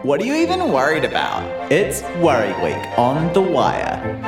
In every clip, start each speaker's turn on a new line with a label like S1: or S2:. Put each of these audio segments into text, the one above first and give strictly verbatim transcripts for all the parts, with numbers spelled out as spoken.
S1: What are you even worried about? It's Worry Week on The Wire.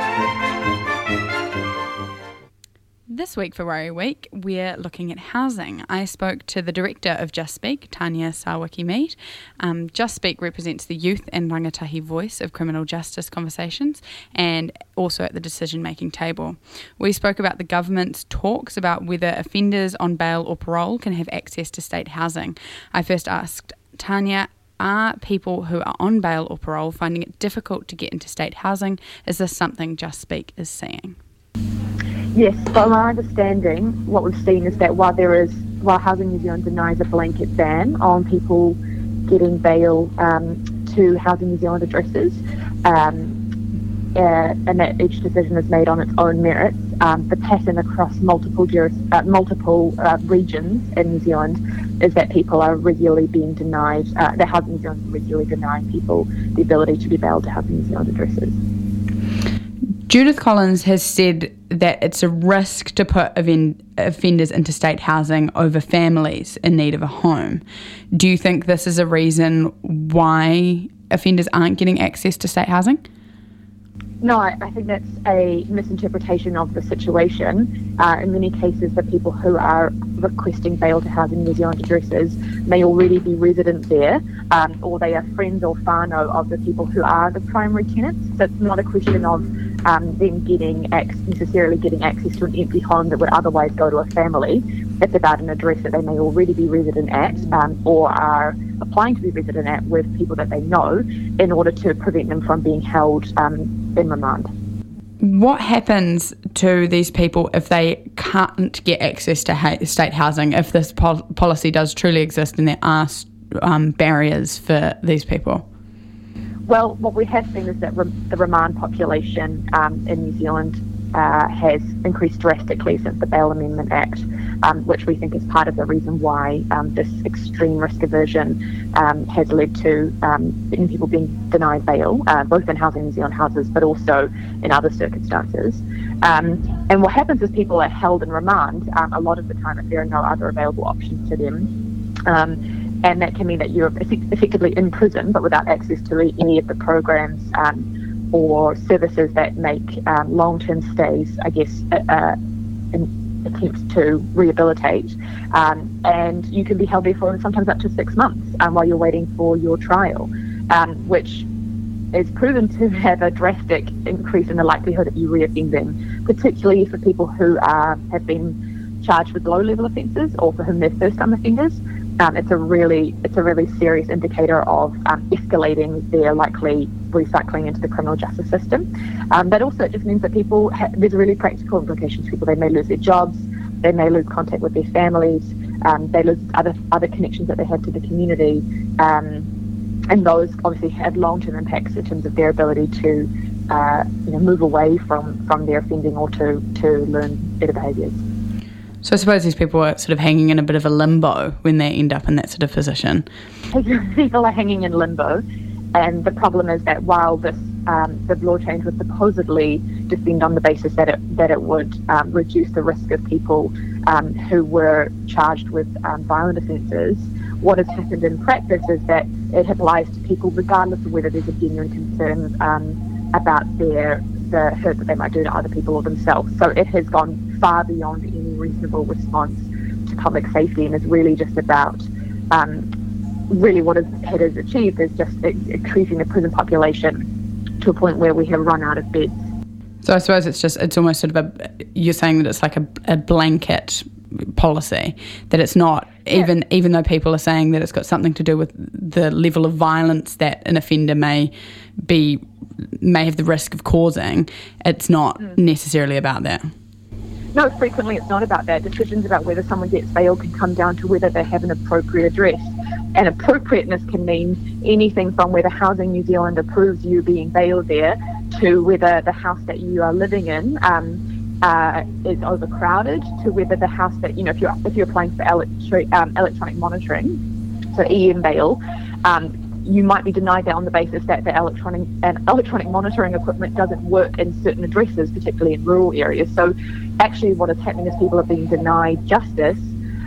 S2: This week for Worry Week, we're looking at housing. I spoke to the director of Just Speak, Tania Sawaki-Mead. Um, Just Speak represents the youth and rangatahi voice of criminal justice conversations and also at the decision-making table. We spoke about the government's talks about whether offenders on bail or parole can have access to state housing. I first asked Tania, are people who are on bail or parole finding it difficult to get into state housing? Is this something Just Speak is seeing?
S3: Yes, from our understanding, what we've seen is that while there is, while Housing New Zealand denies a blanket ban on people getting bail um, to Housing New Zealand addresses, um, uh, and that each decision is made on its own merits, um, the pattern across multiple juris, uh, multiple uh, regions in New Zealand is that people are regularly being denied, uh, that Housing New Zealand is regularly denying people the ability to be bailed to Housing New Zealand addresses.
S2: Judith Collins has said that it's a risk to put offenders into state housing over families in need of a home. Do you think this is a reason why offenders aren't getting access to state housing?
S3: No, I, I think that's a misinterpretation of the situation. Uh, in many cases, the people who are requesting bail to Housing New Zealand addresses may already be resident there, um, or they are friends or whānau of the people who are the primary tenants. So it's not a question of um, them getting ac- necessarily getting access to an empty home that would otherwise go to a family. It's about an address that they may already be resident at, um, or are applying to be resident at with people that they know in order to prevent them from being held um, in remand.
S2: What happens to these people if they can't get access to ha- state housing, if this pol- policy does truly exist and there are um, barriers for these people?
S3: Well, what we have seen is that re- the remand population um, in New Zealand uh, has increased drastically since the Bail Amendment Act, um, which we think is part of the reason why um, this extreme risk aversion um, has led to um, people being denied bail, uh, both in Housing New Zealand houses but also in other circumstances. Um, and what happens is people are held in remand um, a lot of the time if there are no other available options to them. Um, and that can mean that you're effect- effectively in prison but without access to any of the programs um, or services that make um, long-term stays, I guess, uh, in attempts to rehabilitate. Um, and you can be held there for sometimes up to six months um, while you're waiting for your trial, um, which is proven to have a drastic increase in the likelihood of you reoffending, particularly for people who are, have been charged with low-level offences or for whom they're first-time offenders. Um, it's a really it's a really serious indicator of um, escalating their likely recycling into the criminal justice system. Um, but also it just means that people, ha- there's really practical implications. People, they may lose their jobs, they may lose contact with their families, um, they lose other other connections that they have to the community, um, and those obviously have long-term impacts in terms of their ability to uh, you know, move away from, from their offending or to, to learn better behaviours.
S2: So I suppose these people are sort of hanging in a bit of a limbo when they end up in that sort of position.
S3: People are hanging in limbo, and the problem is that while this um, the law change was supposedly defend on the basis that it that it would um, reduce the risk of people um, who were charged with um, violent offences, what has happened in practice is that it applies to people regardless of whether there's a genuine concern um, about their the hurt that they might do to other people or themselves. So it has gone far beyond any reasonable response to public safety and is really just about, um, really what it has achieved is just increasing the prison population to a point where we have run out of beds.
S2: So I suppose it's just, it's almost sort of a, you're saying that it's like a, a blanket policy, that it's not, yeah. even even though people are saying that it's got something to do with the level of violence that an offender may be, may have the risk of causing, it's not mm. necessarily about that.
S3: No, frequently it's not about that. Decisions about whether someone gets bail can come down to whether they have an appropriate address. And appropriateness can mean anything from whether Housing New Zealand approves you being bailed there to whether the house that you are living in um, uh, is overcrowded, to whether the house that, you know, if you're, if you're applying for electri- um, electronic monitoring, so E M bail, um, you might be denied that on the basis that the electronic and electronic monitoring equipment doesn't work in certain addresses, particularly in rural areas. So actually what is happening is people are being denied justice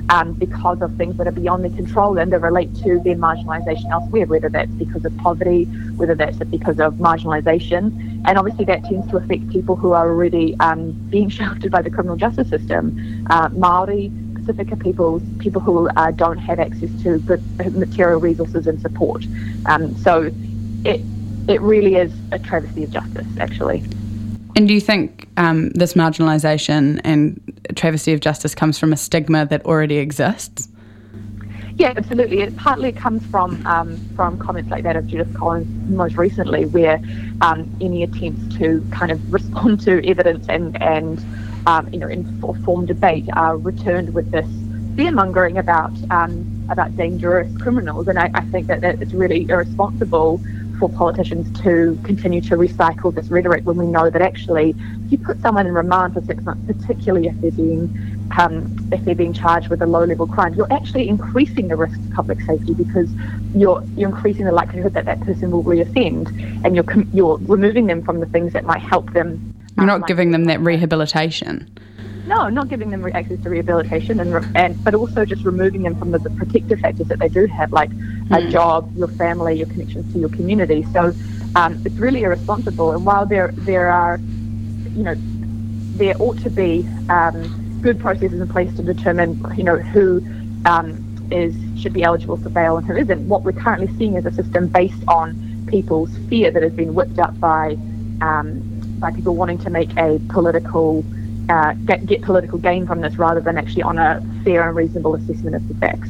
S3: um, because of things that are beyond their control and that relate to their marginalisation elsewhere, whether that's because of poverty, whether that's because of marginalisation. And obviously that tends to affect people who are already um, being sheltered by the criminal justice system. Uh, Māori, Pacifica peoples, people who uh, don't have access to good material resources and support. Um, so it it really is a travesty of justice, actually.
S2: And do you think um, this marginalisation and travesty of justice comes from a stigma that already exists?
S3: Yeah, absolutely. It partly comes from um, from comments like that of Judith Collins most recently, where um, any attempts to kind of respond to evidence and and um, you know informed debate are returned with this fear-mongering about um, about dangerous criminals, and I, I think that, that it's really irresponsible for politicians to continue to recycle this rhetoric when we know that actually if you put someone in remand for six months, particularly if they're being um, if they're being charged with a low-level crime, you're actually increasing the risk to public safety because you're you're increasing the likelihood that that person will reoffend, and you're you're removing them from the things that might help them.
S2: You're not
S3: um, like
S2: giving them that rehabilitation.
S3: No, not giving them access to rehabilitation, and, and but also just removing them from the, the protective factors that they do have, like mm. a job, your family, your connections to your community. So um, it's really irresponsible. And while there there are, you know, there ought to be um, good processes in place to determine, you know, who um, is should be eligible for bail and who isn't. What we're currently seeing is a system based on people's fear that has been whipped up by um, by people wanting to make a political. Uh, get, get political gain from this rather than actually on a fair and reasonable assessment of the facts.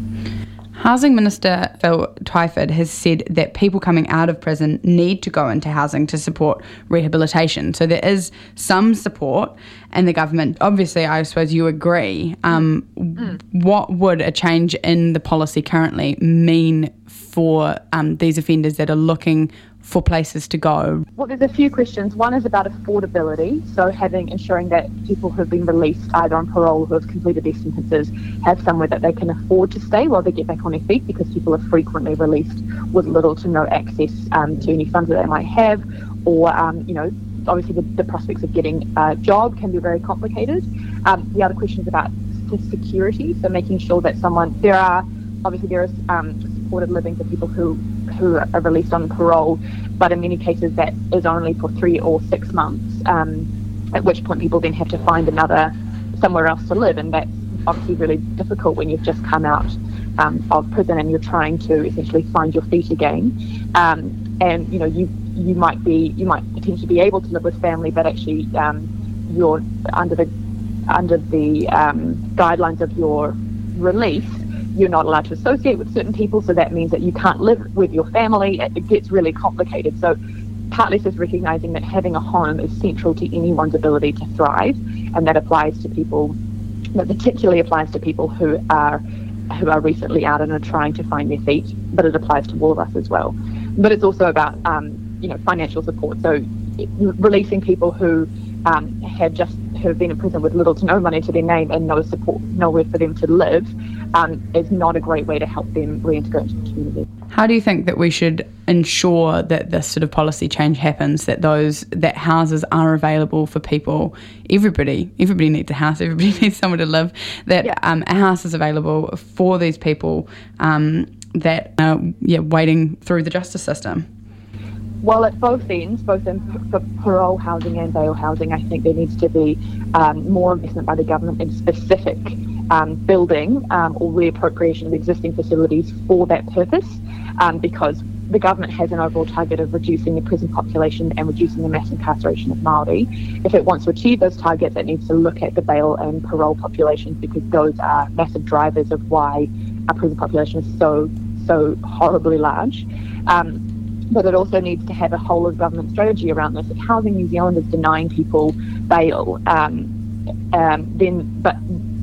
S2: Housing Minister Phil Twyford has said that people coming out of prison need to go into housing to support rehabilitation. So there is some support in the government. Obviously, I suppose you agree. Um, mm. What would a change in the policy currently mean for um, these offenders that are looking for places to go?
S3: Well, there's a few questions. One is about affordability, so having ensuring that people who have been released either on parole who have completed their sentences have somewhere that they can afford to stay while they get back on their feet, because people are frequently released with little to no access um, to any funds that they might have, or um, you know, obviously the, the prospects of getting a job can be very complicated. Um, the other question is about security, so making sure that someone there are obviously there is um, supported living for people who who are released on parole, but in many cases that is only for three or six months, um, at which point people then have to find another somewhere else to live, and that's obviously really difficult when you've just come out um, of prison and you're trying to essentially find your feet again. Um, and you know you you might be you might potentially be able to live with family, but actually um, you're under the under the um, guidelines of your release. You're not allowed to associate with certain people, so that means that you can't live with your family. It gets really complicated. So partly it's just recognising that having a home is central to anyone's ability to thrive, and that applies to people, that particularly applies to people who are who are recently out and are trying to find their feet, but it applies to all of us as well. But it's also about um, you know financial support. So releasing people who um, have just who have been in prison with little to no money to their name and no support, nowhere for them to live, um, is not a great way to help them reintegrate into the community.
S2: How do you think that we should ensure that this sort of policy change happens, that those that houses are available for people? Everybody, everybody needs a house. Everybody needs somewhere to live. That yeah. um, a house is available for these people um, that are yeah waiting through the justice system.
S3: Well, at both ends, both in for parole housing and bail housing, I think there needs to be um, more investment by the government in specific um, building um, or reappropriation of existing facilities for that purpose, um, because the government has an overall target of reducing the prison population and reducing the mass incarceration of Māori. If it wants to achieve those targets, it needs to look at the bail and parole populations, because those are massive drivers of why our prison population is so, so horribly large. Um, But it also needs to have a whole of government strategy around this. If Housing New Zealand is denying people bail, um, um, then but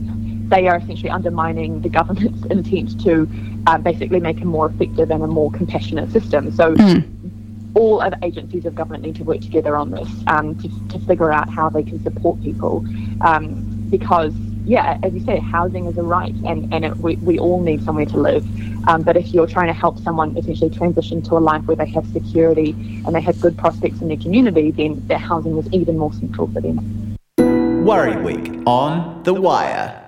S3: they are essentially undermining the government's intent to uh, basically make a more effective and a more compassionate system. So mm. all other agencies of government need to work together on this um, to, to figure out how they can support people, um, because yeah, as you say, housing is a right, and, and it, we, we all need somewhere to live. Um, but if you're trying to help someone essentially transition to a life where they have security and they have good prospects in their community, then their housing is even more central for them.
S1: Worry Week on The Wire.